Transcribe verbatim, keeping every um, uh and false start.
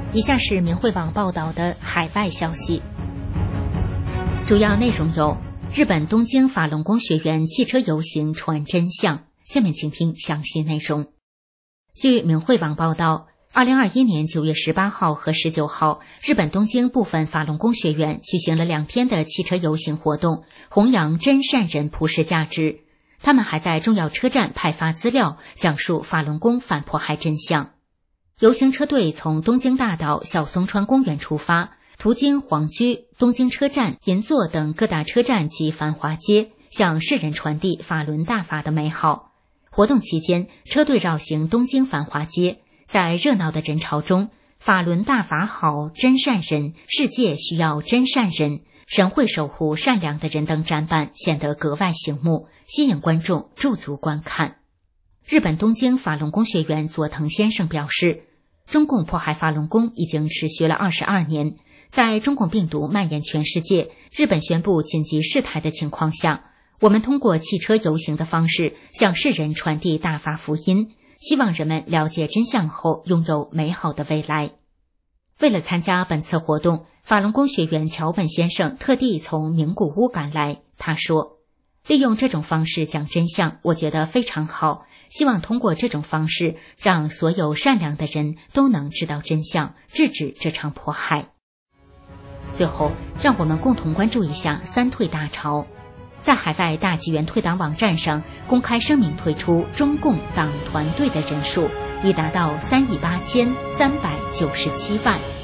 以下是明慧网报道的海外消息，主要内容有：日本东京法轮功学员汽车游行传真相。下面请听详细内容。据明慧网报道，二零二一年九月十八号和十九号，日本东京部分法轮功学员举行了两天的汽车游行活动，弘扬真善人普世价值。他们还在重要车站派发资料，讲述法轮功反迫害真相。游行车队从东京大岛小松川公园出发，途经皇居、东京车站、银座等各大车站及繁华街，向世人传递法轮大法的美好。活动期间，车队绕行东京繁华街，在热闹的人潮中，法轮大法好，真善人，世界需要真善人，神会守护善良的人等展板显得格外醒目，吸引观众驻足观看。日本东京法轮功学员佐藤先生表示，中共迫害法轮功已经持续了二十二年，在中共病毒蔓延全世界，日本宣布紧急事态的情况下，我们通过汽车游行的方式向世人传递大法福音，希望人们了解真相后拥有美好的未来。为了参加本次活动，法轮功学员桥本先生特地从名古屋赶来。他说，利用这种方式讲真相，我觉得非常好，希望通过这种方式让所有善良的人都能知道真相，制止这场迫害。最后，让我们共同关注一下三退大潮。在海外大纪元退党网站上公开声明，退出中共党团队的人数已达到三亿八千三百九十七万。